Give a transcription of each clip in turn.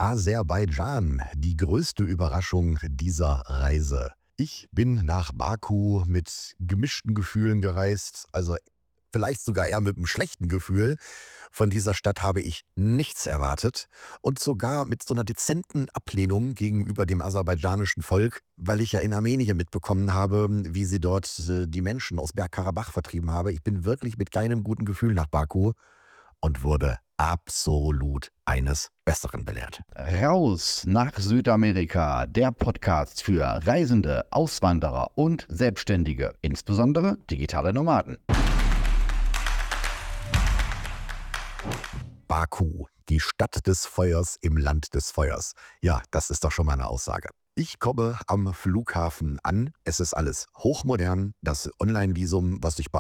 Aserbaidschan, die größte Überraschung dieser Reise. Ich bin nach Baku mit gemischten Gefühlen gereist, also vielleicht sogar eher mit einem schlechten Gefühl. Von dieser Stadt habe ich nichts erwartet und sogar mit so einer dezenten Ablehnung gegenüber dem aserbaidschanischen Volk, weil ich ja in Armenien mitbekommen habe, wie sie dort, die Menschen aus Bergkarabach vertrieben habe. Ich bin wirklich mit keinem guten Gefühl nach Baku und wurde absolut eines Besseren belehrt. Raus nach Südamerika, der Podcast für Reisende, Auswanderer und Selbstständige, insbesondere digitale Nomaden. Baku, die Stadt des Feuers im Land des Feuers. Ja, das ist doch schon mal eine Aussage. Ich komme am Flughafen an. Es ist alles hochmodern. Das Online-Visum, was ich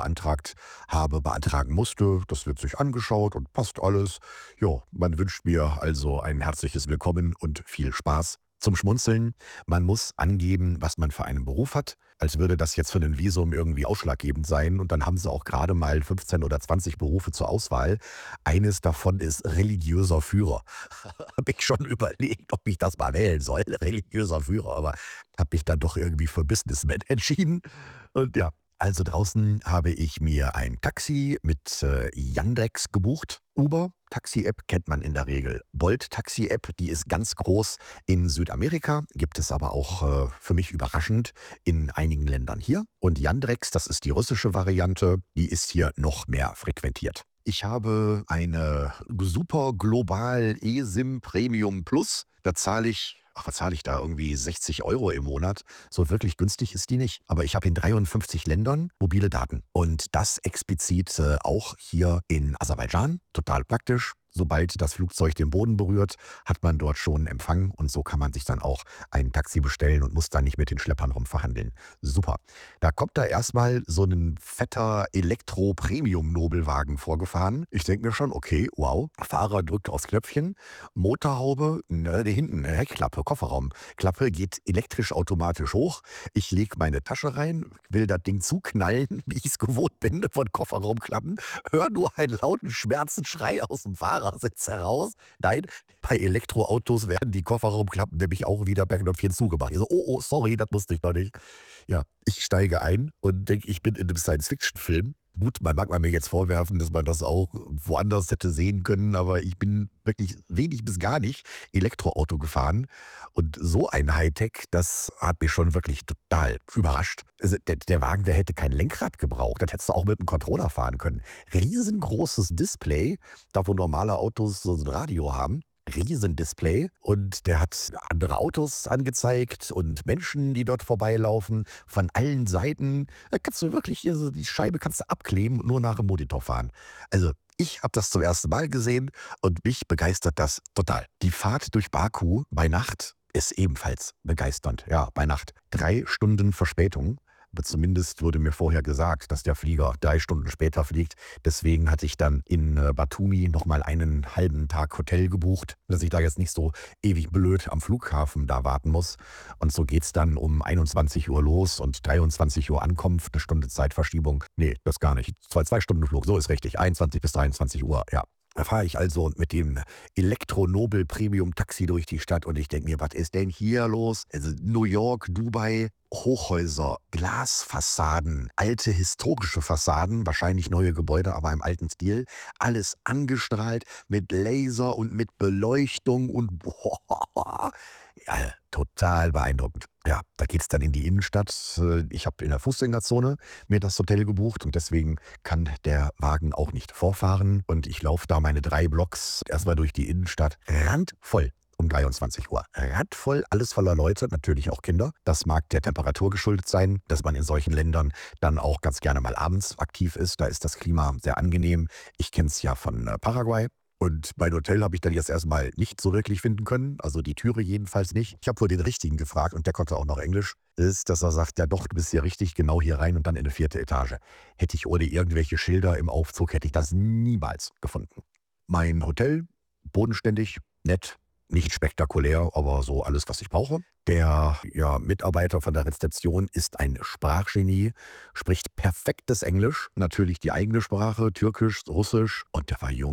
beantragen musste, das wird sich angeschaut und passt alles. Ja, man wünscht mir also ein herzliches Willkommen und viel Spaß. Zum Schmunzeln, man muss angeben, was man für einen Beruf hat, als würde das jetzt für ein Visum irgendwie ausschlaggebend sein. Und dann haben sie auch gerade mal 15 oder 20 Berufe zur Auswahl. Eines davon ist religiöser Führer. Habe ich schon überlegt, ob ich das mal wählen soll, religiöser Führer, aber habe mich dann doch irgendwie für Businessman entschieden. Und ja, also draußen habe ich mir ein Taxi mit Yandex gebucht. Uber, Taxi-App kennt man in der Regel. Bolt Taxi-App, die ist ganz groß in Südamerika, gibt es aber auch für mich überraschend in einigen Ländern hier. Und Yandex, das ist die russische Variante, die ist hier noch mehr frequentiert. Ich habe eine super global eSIM Premium Plus. Da zahle ich, was zahle ich da? Irgendwie 60 Euro im Monat. So wirklich günstig ist die nicht. Aber ich habe in 53 Ländern mobile Daten. Und das explizit auch hier in Aserbaidschan. Total praktisch. Sobald das Flugzeug den Boden berührt, hat man dort schon Empfang und so kann man sich dann auch ein Taxi bestellen und muss dann nicht mit den Schleppern rumverhandeln. Super. Da kommt da erstmal so ein fetter Elektro-Premium-Nobelwagen vorgefahren. Ich denke mir schon, okay, wow. Fahrer drückt aufs Knöpfchen, Motorhaube, hinten, Heckklappe, Kofferraumklappe geht elektrisch automatisch hoch. Ich lege meine Tasche rein, will das Ding zuknallen, wie ich es gewohnt bin von Kofferraumklappen, höre nur einen lauten Schmerzensschrei aus dem Fahrersitz heraus. Nein, bei Elektroautos werden die Kofferraumklappen nämlich auch wieder per Knöpfchen zugemacht. Ich so, oh, sorry, das wusste ich noch nicht. Ja, ich steige ein und denke, ich bin in einem Science-Fiction-Film. Gut, mag man mir jetzt vorwerfen, dass man das auch woanders hätte sehen können, aber ich bin wirklich wenig bis gar nicht Elektroauto gefahren. Und so ein Hightech, das hat mich schon wirklich total überrascht. Also der Wagen, der hätte kein Lenkrad gebraucht. Das hättest du auch mit einem Controller fahren können. Riesengroßes Display, da wo normale Autos so ein Radio haben. Riesendisplay und der hat andere Autos angezeigt und Menschen, die dort vorbeilaufen, von allen Seiten. Da kannst du wirklich hier so die Scheibe kannst du abkleben und nur nach dem Monitor fahren. Also ich habe das zum ersten Mal gesehen und mich begeistert das total. Die Fahrt durch Baku bei Nacht ist ebenfalls begeisternd. Ja, bei Nacht 3 Stunden Verspätung. Aber zumindest wurde mir vorher gesagt, dass der Flieger 3 Stunden später fliegt. Deswegen hatte ich dann in Batumi nochmal einen halben Tag Hotel gebucht, dass ich da jetzt nicht so ewig blöd am Flughafen da warten muss. Und so geht's dann um 21 Uhr los und 23 Uhr Ankunft, eine Stunde Zeitverschiebung. Nee, das gar nicht. 2 Stunden Flug, so ist richtig. 21 bis 23 Uhr, ja. Da fahre ich also mit dem Elektro-Nobel Premium Taxi durch die Stadt und ich denke mir, was ist denn hier los? Also New York, Dubai, Hochhäuser, Glasfassaden, alte historische Fassaden, wahrscheinlich neue Gebäude, aber im alten Stil. Alles angestrahlt mit Laser und mit Beleuchtung und boah, ja, total beeindruckend. Ja, da geht's dann in die Innenstadt. Ich habe in der Fußgängerzone mir das Hotel gebucht und deswegen kann der Wagen auch nicht vorfahren. Und ich laufe da meine 3 Blocks erstmal durch die Innenstadt, randvoll um 23 Uhr. Randvoll, alles voller Leute, natürlich auch Kinder. Das mag der Temperatur geschuldet sein, dass man in solchen Ländern dann auch ganz gerne mal abends aktiv ist. Da ist das Klima sehr angenehm. Ich kenne es ja von Paraguay. Und mein Hotel habe ich dann jetzt erstmal nicht so wirklich finden können, also die Türe jedenfalls nicht. Ich habe wohl den Richtigen gefragt und der konnte auch noch Englisch. Ist, dass er sagt, ja doch, du bist hier richtig, genau hier rein und dann in eine 4. Etage. Hätte ich ohne irgendwelche Schilder im Aufzug, hätte ich das niemals gefunden. Mein Hotel, bodenständig, nett, nicht spektakulär, aber so alles, was ich brauche. Der Mitarbeiter von der Rezeption ist ein Sprachgenie, spricht perfektes Englisch, natürlich die eigene Sprache, Türkisch, Russisch und der war jung.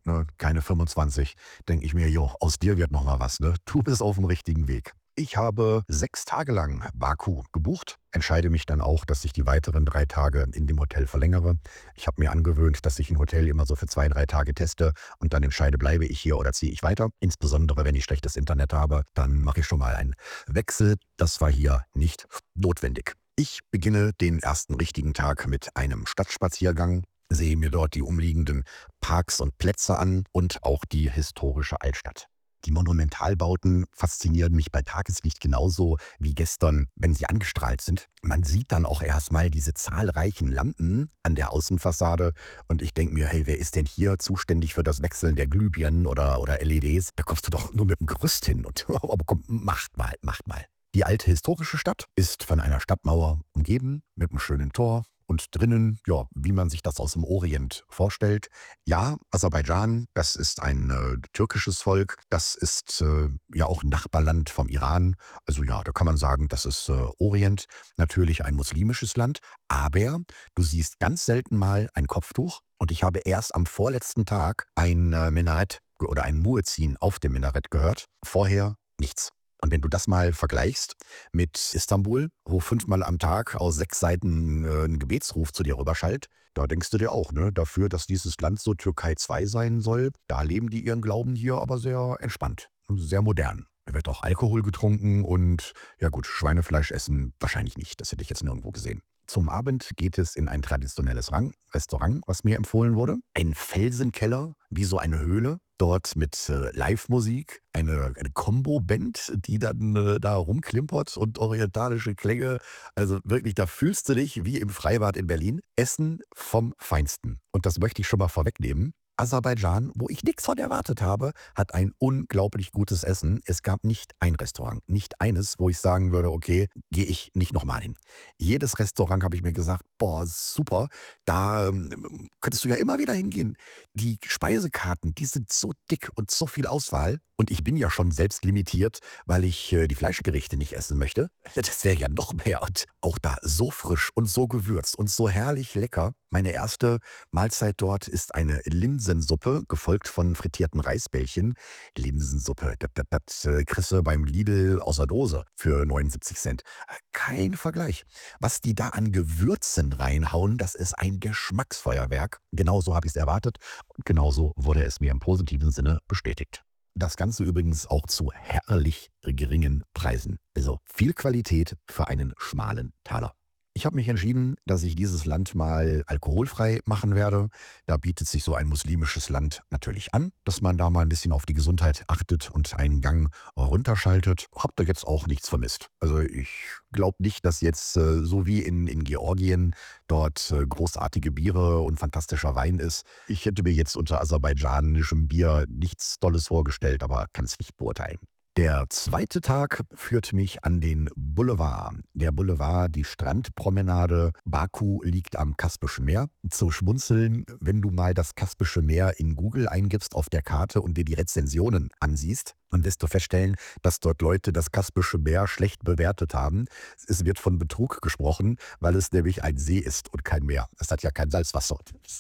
ne, keine 25, denke ich mir, jo, aus dir wird noch mal was, ne? Du bist auf dem richtigen Weg. Ich habe 6 Tage lang Baku gebucht, entscheide mich dann auch, dass ich die weiteren 3 Tage in dem Hotel verlängere. Ich habe mir angewöhnt, dass ich ein Hotel immer so für 2, 3 Tage teste und dann entscheide, bleibe ich hier oder ziehe ich weiter. Insbesondere, wenn ich schlechtes Internet habe, dann mache ich schon mal einen Wechsel. Das war hier nicht notwendig. Ich beginne den ersten richtigen Tag mit einem Stadtspaziergang, sehe mir dort die umliegenden Parks und Plätze an und auch die historische Altstadt. Die Monumentalbauten faszinieren mich bei Tageslicht genauso wie gestern, wenn sie angestrahlt sind. Man sieht dann auch erstmal diese zahlreichen Lampen an der Außenfassade und ich denke mir, hey, wer ist denn hier zuständig für das Wechseln der Glühbirnen oder LEDs? Da kommst du doch nur mit dem Gerüst hin und aber komm, macht mal, macht mal. Die alte historische Stadt ist von einer Stadtmauer umgeben mit einem schönen Tor. Und drinnen, ja, wie man sich das aus dem Orient vorstellt. Ja, Aserbaidschan, das ist ein türkisches Volk. Das ist ja auch ein Nachbarland vom Iran. Also ja, da kann man sagen, das ist Orient. Natürlich ein muslimisches Land. Aber du siehst ganz selten mal ein Kopftuch. Und ich habe erst am vorletzten Tag ein Minarett oder ein Muezzin auf dem Minarett gehört. Vorher nichts. Und wenn du das mal vergleichst mit Istanbul, wo 5-mal am Tag aus 6 Seiten ein Gebetsruf zu dir rüberschallt, da denkst du dir auch, ne, dafür, dass dieses Land so Türkei 2 sein soll, da leben die ihren Glauben hier aber sehr entspannt, sehr modern. Da wird auch Alkohol getrunken und ja gut, Schweinefleisch essen wahrscheinlich nicht. Das hätte ich jetzt nirgendwo gesehen. Zum Abend geht es in ein traditionelles Restaurant, was mir empfohlen wurde. Ein Felsenkeller, wie so eine Höhle. Dort mit Live-Musik, eine Combo-Band, die dann da rumklimpert und orientalische Klänge. Also wirklich, da fühlst du dich wie im Freibad in Berlin. Essen vom Feinsten. Und das möchte ich schon mal vorwegnehmen. Aserbaidschan, wo ich nichts von erwartet habe, hat ein unglaublich gutes Essen. Es gab nicht ein Restaurant, nicht eines, wo ich sagen würde, okay, gehe ich nicht nochmal hin. Jedes Restaurant habe ich mir gesagt, boah, super, da könntest du ja immer wieder hingehen. Die Speisekarten, die sind so dick und so viel Auswahl. Und ich bin ja schon selbst limitiert, weil ich die Fleischgerichte nicht essen möchte. Das wäre ja noch mehr. Und auch da so frisch und so gewürzt und so herrlich lecker. Meine erste Mahlzeit dort ist eine Linsensuppe, gefolgt von frittierten Reisbällchen. Linsensuppe, das kriegst du beim Lidl aus der Dose für 79 Cent. Kein Vergleich. Was die da an Gewürzen reinhauen, das ist ein Geschmacksfeuerwerk. Genauso habe ich es erwartet und genauso wurde es mir im positiven Sinne bestätigt. Das Ganze übrigens auch zu herrlich geringen Preisen. Also viel Qualität für einen schmalen Taler. Ich habe mich entschieden, dass ich dieses Land mal alkoholfrei machen werde. Da bietet sich so ein muslimisches Land natürlich an, dass man da mal ein bisschen auf die Gesundheit achtet und einen Gang runterschaltet. Habt ihr jetzt auch nichts vermisst. Also ich glaube nicht, dass jetzt so wie in Georgien dort großartige Biere und fantastischer Wein ist. Ich hätte mir jetzt unter aserbaidschanischem Bier nichts Tolles vorgestellt, aber kann es nicht beurteilen. Der zweite Tag führt mich an den Boulevard. Der Boulevard, die Strandpromenade. Baku liegt am Kaspischen Meer. Zu schmunzeln, wenn du mal das Kaspische Meer in Google eingibst auf der Karte und dir die Rezensionen ansiehst, dann wirst du feststellen, dass dort Leute das Kaspische Meer schlecht bewertet haben. Es wird von Betrug gesprochen, weil es nämlich ein See ist und kein Meer. Es hat ja kein Salzwasser.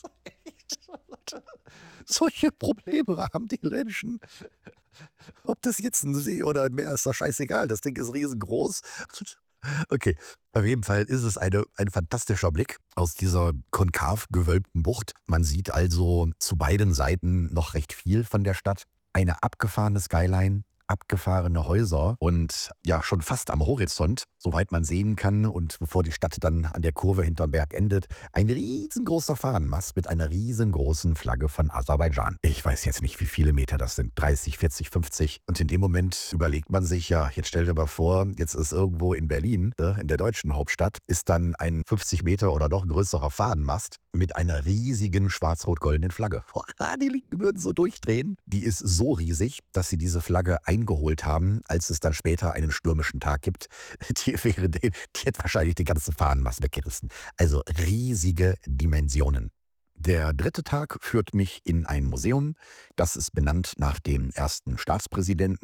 Solche Probleme haben die Menschen. Ob das jetzt ein See oder ein Meer ist, doch scheißegal. Das Ding ist riesengroß. Okay, auf jeden Fall ist es ein fantastischer Blick aus dieser konkav gewölbten Bucht. Man sieht also zu beiden Seiten noch recht viel von der Stadt. Eine abgefahrene Skyline, abgefahrene Häuser und ja, schon fast am Horizont, soweit man sehen kann und bevor die Stadt dann an der Kurve hinterm Berg endet, ein riesengroßer Fahnenmast mit einer riesengroßen Flagge von Aserbaidschan. Ich weiß jetzt nicht, wie viele Meter das sind, 30, 40, 50. Und in dem Moment überlegt man sich, ja, jetzt stell dir mal vor, jetzt ist irgendwo in Berlin, in der deutschen Hauptstadt, ist dann ein 50 Meter oder noch größerer Fahnenmast mit einer riesigen schwarz-rot-goldenen Flagge. Die Linken würden so durchdrehen. Die ist so riesig, dass sie diese Flagge eingeholt haben, als es dann später einen stürmischen Tag gibt. Die hätte wahrscheinlich die ganze Fahnenmast weggerissen. Also riesige Dimensionen. Der dritte Tag führt mich in ein Museum. Das ist benannt nach dem ersten Staatspräsidenten.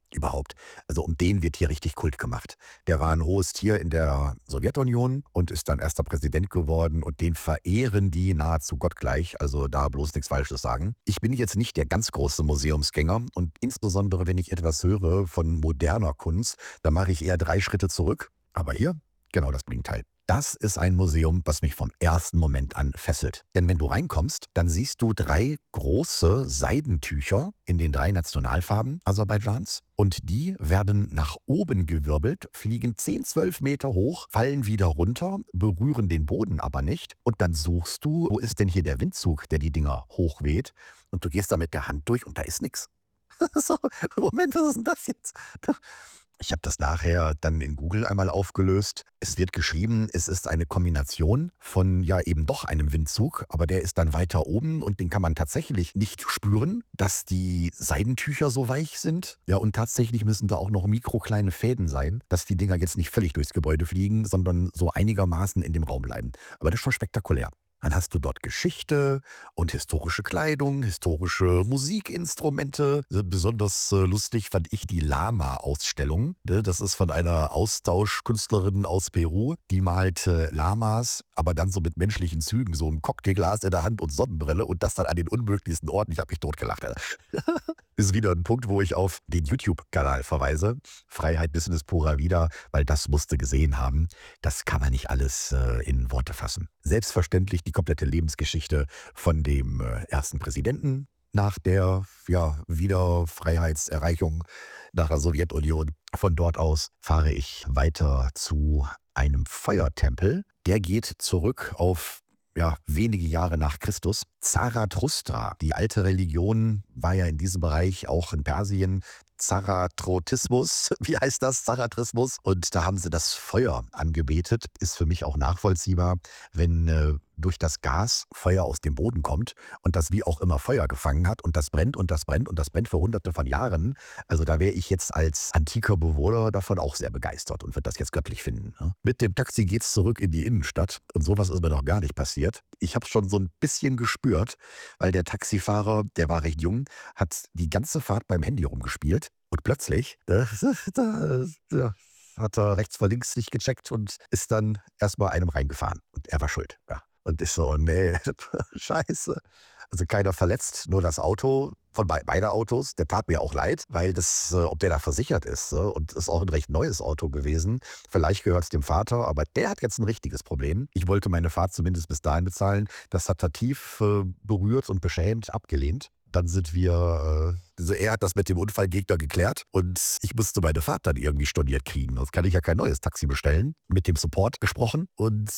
überhaupt. Also um den wird hier richtig Kult gemacht. Der war ein hohes Tier in der Sowjetunion und ist dann erster Präsident geworden und den verehren die nahezu gottgleich. Also da bloß nichts Falsches sagen. Ich bin jetzt nicht der ganz große Museumsgänger und insbesondere wenn ich etwas höre von moderner Kunst, dann mache ich eher 3 Schritte zurück. Aber hier genau das Gegenteil. Das ist ein Museum, was mich vom ersten Moment an fesselt. Denn wenn du reinkommst, dann siehst du 3 große Seidentücher in den 3 Nationalfarben Aserbaidschans. Und die werden nach oben gewirbelt, fliegen 10, 12 Meter hoch, fallen wieder runter, berühren den Boden aber nicht. Und dann suchst du, wo ist denn hier der Windzug, der die Dinger hochweht? Und du gehst da mit der Hand durch und da ist nichts. So, Moment, was ist denn das jetzt? Ich habe das nachher dann in Google einmal aufgelöst. Es wird geschrieben, es ist eine Kombination von ja eben doch einem Windzug, aber der ist dann weiter oben und den kann man tatsächlich nicht spüren, dass die Seidentücher so weich sind. Ja, und tatsächlich müssen da auch noch mikrokleine Fäden sein, dass die Dinger jetzt nicht völlig durchs Gebäude fliegen, sondern so einigermaßen in dem Raum bleiben. Aber das ist schon spektakulär. Dann hast du dort Geschichte und historische Kleidung, historische Musikinstrumente. Besonders lustig fand ich die Lama-Ausstellung. Das ist von einer Austauschkünstlerin aus Peru. Die malt Lamas, aber dann so mit menschlichen Zügen, so ein Cocktailglas in der Hand und Sonnenbrille und das dann an den unmöglichsten Orten. Ich habe mich totgelacht. Ist wieder ein Punkt, wo ich auf den YouTube-Kanal verweise. Freiheit Business pura vida, weil das musste gesehen haben. Das kann man nicht alles in Worte fassen. Selbstverständlich die komplette Lebensgeschichte von dem ersten Präsidenten nach der Wiederfreiheitserreichung nach der Sowjetunion. Von dort aus fahre ich weiter zu einem Feuertempel. Der geht zurück auf wenige Jahre nach Christus. Zarathustra, die alte Religion, war ja in diesem Bereich auch in Persien. Zarathrotismus, wie heißt das? Zarathrismus. Und da haben sie das Feuer angebetet. Ist für mich auch nachvollziehbar, wenn durch das Gas Feuer aus dem Boden kommt und das wie auch immer Feuer gefangen hat und das brennt und das brennt und das brennt für hunderte von Jahren. Also da wäre ich jetzt als antiker Bewohner davon auch sehr begeistert und würde das jetzt göttlich finden. Ne? Mit dem Taxi geht's zurück in die Innenstadt und sowas ist mir noch gar nicht passiert. Ich habe es schon so ein bisschen gespürt, weil der Taxifahrer, der war recht jung, hat die ganze Fahrt beim Handy rumgespielt und plötzlich hat er rechts vor links nicht gecheckt und ist dann erstmal einem reingefahren. Und er war schuld. Ja. Und ich so, nee, scheiße. Also keiner verletzt, nur das Auto von beide Autos. Der tat mir auch leid, weil das, ob der da versichert ist, und ist auch ein recht neues Auto gewesen. Vielleicht gehört es dem Vater, aber der hat jetzt ein richtiges Problem. Ich wollte meine Fahrt zumindest bis dahin bezahlen. Das hat er tief berührt und beschämt abgelehnt. Dann sind wir, also er hat das mit dem Unfallgegner geklärt und ich musste meine Fahrt dann irgendwie storniert kriegen. Sonst kann ich ja kein neues Taxi bestellen. Mit dem Support gesprochen und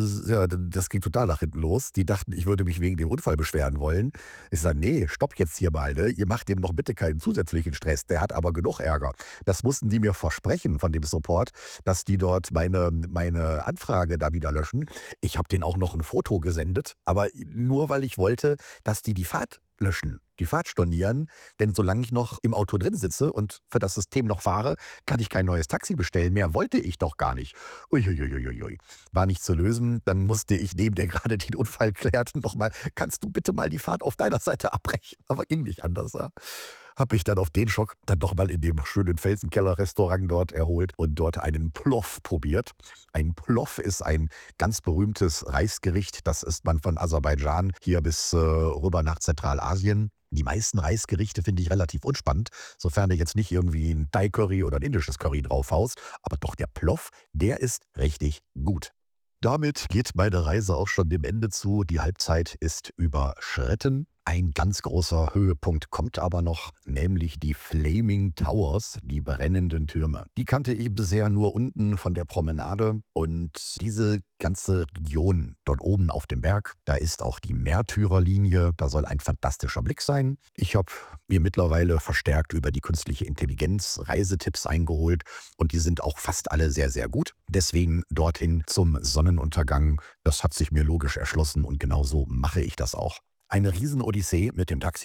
das ging total nach hinten los. Die dachten, ich würde mich wegen dem Unfall beschweren wollen. Ich sage, nee, stopp jetzt hier mal. Ne? Ihr macht dem noch bitte keinen zusätzlichen Stress. Der hat aber genug Ärger. Das mussten die mir versprechen von dem Support, dass die dort meine Anfrage da wieder löschen. Ich habe denen auch noch ein Foto gesendet, aber nur weil ich wollte, dass die Fahrt löschen, die Fahrt stornieren, denn solange ich noch im Auto drin sitze und für das System noch fahre, kann ich kein neues Taxi bestellen. Mehr wollte ich doch gar nicht. Uiuiuiui. War nicht zu lösen. Dann musste ich neben der gerade den Unfall klärten nochmal, kannst du bitte mal die Fahrt auf deiner Seite abbrechen? Aber ging nicht anders. Ja? Habe ich dann auf den Schock dann doch mal in dem schönen Felsenkeller-Restaurant dort erholt und dort einen Ploff probiert. Ein Ploff ist ein ganz berühmtes Reisgericht. Das isst man von Aserbaidschan hier bis rüber nach Zentralasien. Die meisten Reisgerichte finde ich relativ unspannend, sofern du jetzt nicht irgendwie ein Thai-Curry oder ein indisches Curry draufhaust. Aber doch der Ploff, der ist richtig gut. Damit geht meine Reise auch schon dem Ende zu. Die Halbzeit ist überschritten. Ein ganz großer Höhepunkt kommt aber noch, nämlich die Flaming Towers, die brennenden Türme. Die kannte ich bisher nur unten von der Promenade und diese ganze Region dort oben auf dem Berg, da ist auch die Märtyrerlinie, da soll ein fantastischer Blick sein. Ich habe mir mittlerweile verstärkt über die künstliche Intelligenz Reisetipps eingeholt und die sind auch fast alle sehr, sehr gut. Deswegen dorthin zum Sonnenuntergang, das hat sich mir logisch erschlossen und genau so mache ich das auch. Eine Riesen-Odyssee mit dem Taxi.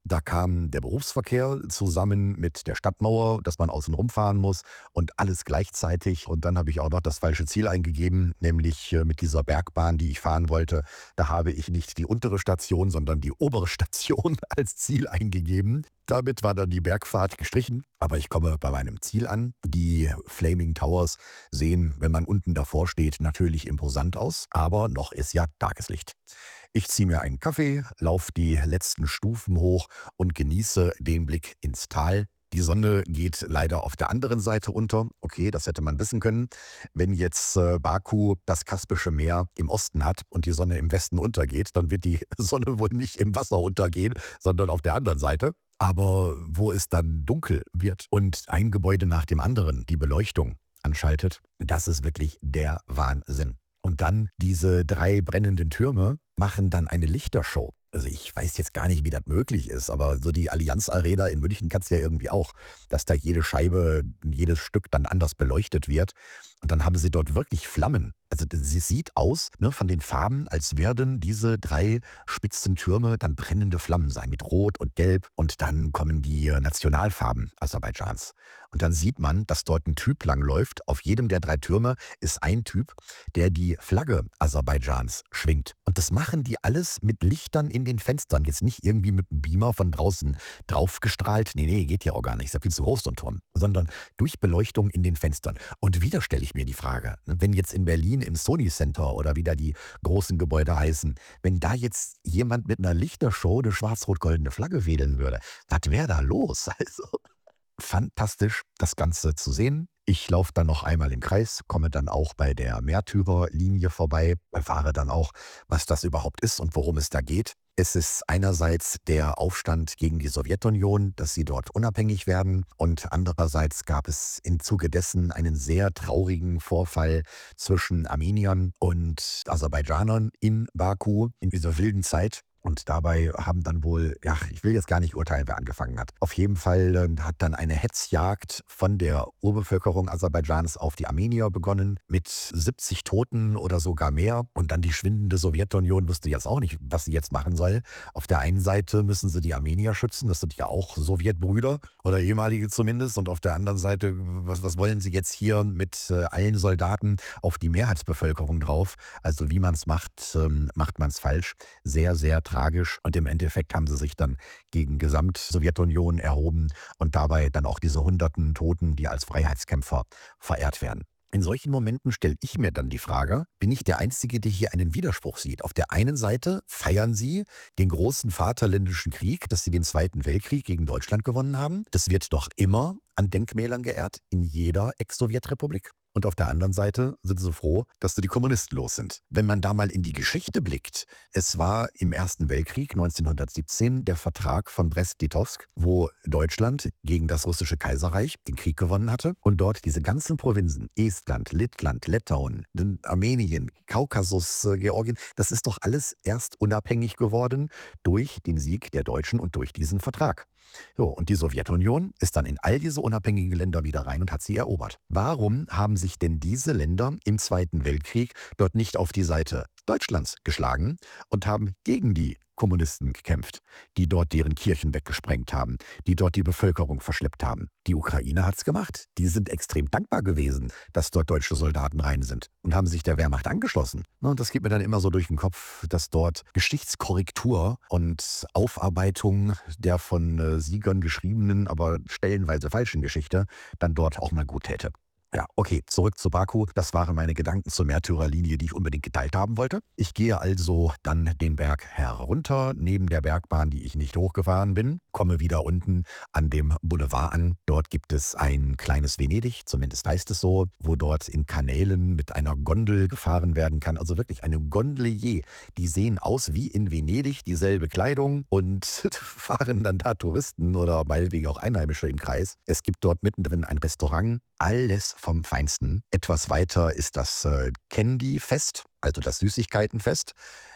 Da kam der Berufsverkehr zusammen mit der Stadtmauer, dass man außen rumfahren muss und alles gleichzeitig. Und dann habe ich auch noch das falsche Ziel eingegeben, nämlich mit dieser Bergbahn, die ich fahren wollte. Da habe ich nicht die untere Station, sondern die obere Station als Ziel eingegeben. Damit war dann die Bergfahrt gestrichen, aber ich komme bei meinem Ziel an. Die Flaming Towers sehen, wenn man unten davor steht, natürlich imposant aus, aber noch ist ja Tageslicht. Ich ziehe mir einen Kaffee, laufe die letzten Stufen hoch und genieße den Blick ins Tal. Die Sonne geht leider auf der anderen Seite unter. Okay, das hätte man wissen können. Wenn jetzt Baku das Kaspische Meer im Osten hat und die Sonne im Westen untergeht, dann wird die Sonne wohl nicht im Wasser untergehen, sondern auf der anderen Seite. Aber wo es dann dunkel wird und ein Gebäude nach dem anderen die Beleuchtung anschaltet, das ist wirklich der Wahnsinn. Und dann diese 3 brennenden Türme machen dann eine Lichtershow. Also ich weiß jetzt gar nicht, wie das möglich ist, aber so die Allianz Arena in München kannst du ja irgendwie auch, dass da jede Scheibe, jedes Stück dann anders beleuchtet wird. Und dann haben sie dort wirklich Flammen. Also sie sieht aus, ne, von den Farben, als werden diese 3 spitzen Türme dann brennende Flammen sein, mit Rot und Gelb. Und dann kommen die Nationalfarben Aserbaidschans. Und dann sieht man, dass dort ein Typ langläuft. Auf jedem der 3 Türme ist ein Typ, der die Flagge Aserbaidschans schwingt. Und das machen die alles mit Lichtern in den Fenstern. Jetzt nicht irgendwie mit einem Beamer von draußen draufgestrahlt. Nee, geht ja auch gar nicht. Ist ja viel zu groß, so ein Turm. Sondern durch Beleuchtung in den Fenstern. Und wieder stelle ich mir die Frage, wenn jetzt in Berlin im Sony Center oder wie da die großen Gebäude heißen, wenn da jetzt jemand mit einer Lichtershow eine schwarz-rot-goldene Flagge wedeln würde, was wäre da los? Also fantastisch, das Ganze zu sehen. Ich laufe dann noch einmal im Kreis, komme dann auch bei der Märtyrerlinie vorbei, erfahre dann auch, was das überhaupt ist und worum es da geht. Es ist einerseits der Aufstand gegen die Sowjetunion, dass sie dort unabhängig werden, und andererseits gab es im Zuge dessen einen sehr traurigen Vorfall zwischen Armeniern und Aserbaidschanern in Baku in dieser wilden Zeit. Und dabei haben dann wohl, ja, ich will jetzt gar nicht urteilen, wer angefangen hat. Auf jeden Fall hat dann eine Hetzjagd von der Urbevölkerung Aserbaidschans auf die Armenier begonnen, mit 70 Toten oder sogar mehr. Und dann die schwindende Sowjetunion wusste jetzt auch nicht, was sie jetzt machen soll. Auf der einen Seite müssen sie die Armenier schützen, das sind ja auch Sowjetbrüder oder ehemalige zumindest. Und auf der anderen Seite, was wollen sie jetzt hier mit allen Soldaten auf die Mehrheitsbevölkerung drauf? Also wie man es macht, macht man es falsch. Sehr, sehr tragisch, und im Endeffekt haben sie sich dann gegen Gesamt-Sowjetunion erhoben und dabei dann auch diese hunderten Toten, die als Freiheitskämpfer verehrt werden. In solchen Momenten stelle ich mir dann die Frage, bin ich der Einzige, der hier einen Widerspruch sieht? Auf der einen Seite feiern sie den großen Vaterländischen Krieg, dass sie den Zweiten Weltkrieg gegen Deutschland gewonnen haben. Das wird doch immer an Denkmälern geehrt in jeder Ex-Sowjetrepublik. Und auf der anderen Seite sind sie froh, dass sie die Kommunisten los sind. Wenn man da mal in die Geschichte blickt, es war im Ersten Weltkrieg 1917 der Vertrag von Brest-Litovsk, wo Deutschland gegen das russische Kaiserreich den Krieg gewonnen hatte und dort diese ganzen Provinzen, Estland, Lettland, Litauen, Armenien, Kaukasus, Georgien, das ist doch alles erst unabhängig geworden durch den Sieg der Deutschen und durch diesen Vertrag. So, und die Sowjetunion ist dann in all diese unabhängigen Länder wieder rein und hat sie erobert. Warum haben sich denn diese Länder im Zweiten Weltkrieg dort nicht auf die Seite Deutschlands geschlagen und haben gegen die Kommunisten gekämpft, die dort deren Kirchen weggesprengt haben, die dort die Bevölkerung verschleppt haben? Die Ukraine hat's gemacht. Die sind extrem dankbar gewesen, dass dort deutsche Soldaten rein sind und haben sich der Wehrmacht angeschlossen. Und das geht mir dann immer so durch den Kopf, dass dort Geschichtskorrektur und Aufarbeitung der von Siegern geschriebenen, aber stellenweise falschen Geschichte dann dort auch mal gut täte. Ja, okay, zurück zu Baku. Das waren meine Gedanken zur Märtyrerlinie, die ich unbedingt geteilt haben wollte. Ich gehe also dann den Berg herunter, neben der Bergbahn, die ich nicht hochgefahren bin, komme wieder unten an dem Boulevard an. Dort gibt es ein kleines Venedig, zumindest heißt es so, wo dort in Kanälen mit einer Gondel gefahren werden kann. Also wirklich eine Gondelier. Die sehen aus wie in Venedig, dieselbe Kleidung, und fahren dann da Touristen oder meinetwegen auch Einheimische im Kreis. Es gibt dort mittendrin ein Restaurant, alles vom Feinsten. Etwas weiter ist das Candy-Fest, also das Süßigkeitenfest,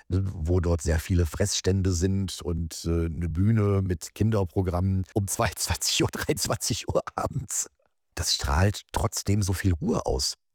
wo dort sehr viele Fressstände sind und eine Bühne mit Kinderprogrammen um 22 Uhr, 23 Uhr abends. Das strahlt trotzdem so viel Ruhe aus.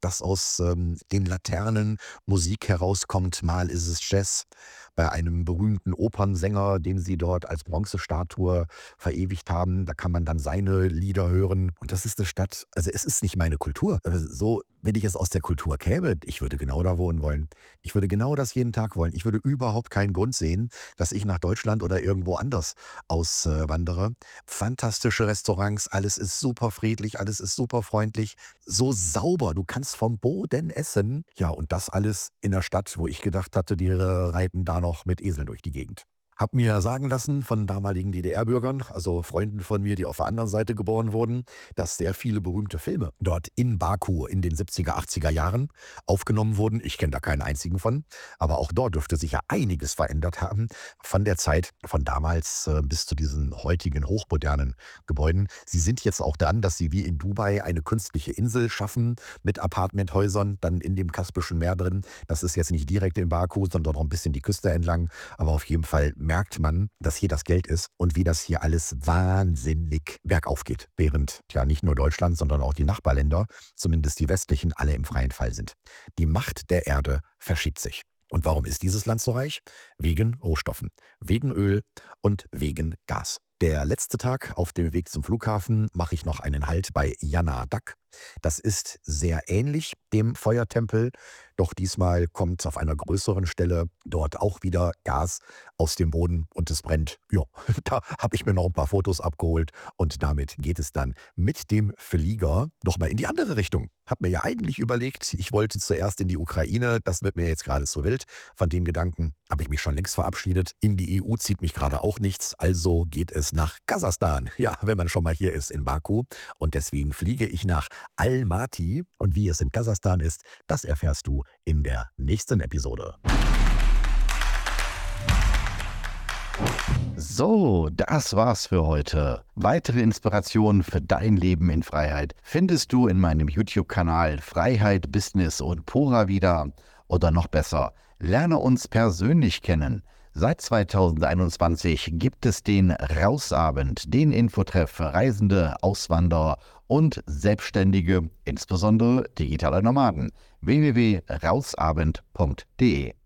dass aus den Laternen Musik herauskommt. Mal ist es Jazz bei einem berühmten Opernsänger, den sie dort als Bronzestatue verewigt haben. Da kann man dann seine Lieder hören. Und das ist eine Stadt, also es ist nicht meine Kultur. So, wenn ich jetzt aus der Kultur käme, ich würde genau da wohnen wollen. Ich würde genau das jeden Tag wollen. Ich würde überhaupt keinen Grund sehen, dass ich nach Deutschland oder irgendwo anders auswandere. Fantastische Restaurants, alles ist super friedlich, alles ist super freundlich, so sauber. Du kannst vom Boden essen. Ja, und das alles in der Stadt, wo ich gedacht hatte, die reiten da noch mit Eseln durch die Gegend. Hab mir sagen lassen von damaligen DDR-Bürgern, also Freunden von mir, die auf der anderen Seite geboren wurden, dass sehr viele berühmte Filme dort in Baku in den 70er, 80er Jahren aufgenommen wurden. Ich kenne da keinen einzigen von, aber auch dort dürfte sich ja einiges verändert haben von der Zeit von damals bis zu diesen heutigen hochmodernen Gebäuden. Sie sind jetzt auch dran, dass sie wie in Dubai eine künstliche Insel schaffen mit Apartmenthäusern, dann in dem Kaspischen Meer drin. Das ist jetzt nicht direkt in Baku, sondern noch ein bisschen die Küste entlang, aber auf jeden Fall merkt man, dass hier das Geld ist und wie das hier alles wahnsinnig bergauf geht. Während ja nicht nur Deutschland, sondern auch die Nachbarländer, zumindest die westlichen, alle im freien Fall sind. Die Macht der Erde verschiebt sich. Und warum ist dieses Land so reich? Wegen Rohstoffen, wegen Öl und wegen Gas. Der letzte Tag auf dem Weg zum Flughafen mache ich noch einen Halt bei Janadak. Das ist sehr ähnlich dem Feuertempel, doch diesmal kommt auf einer größeren Stelle dort auch wieder Gas aus dem Boden und es brennt. Ja, da habe ich mir noch ein paar Fotos abgeholt und damit geht es dann mit dem Flieger nochmal in die andere Richtung. Habe mir ja eigentlich überlegt, ich wollte zuerst in die Ukraine, das wird mir jetzt gerade zu wild. Von dem Gedanken habe ich mich schon längst verabschiedet. In die EU zieht mich gerade auch nichts, also geht es nach Kasachstan. Ja, wenn man schon mal hier ist in Baku und deswegen fliege ich nach Almaty und wie es in Kasachstan ist, das erfährst du in der nächsten Episode. So, das war's für heute. Weitere Inspirationen für dein Leben in Freiheit findest du in meinem YouTube-Kanal Freiheit, Business und Pura wieder. Oder noch besser, lerne uns persönlich kennen. Seit 2021 gibt es den Rausabend, den Infotreff für Reisende, Auswanderer und Selbstständige, insbesondere digitale Nomaden. www.rausabend.de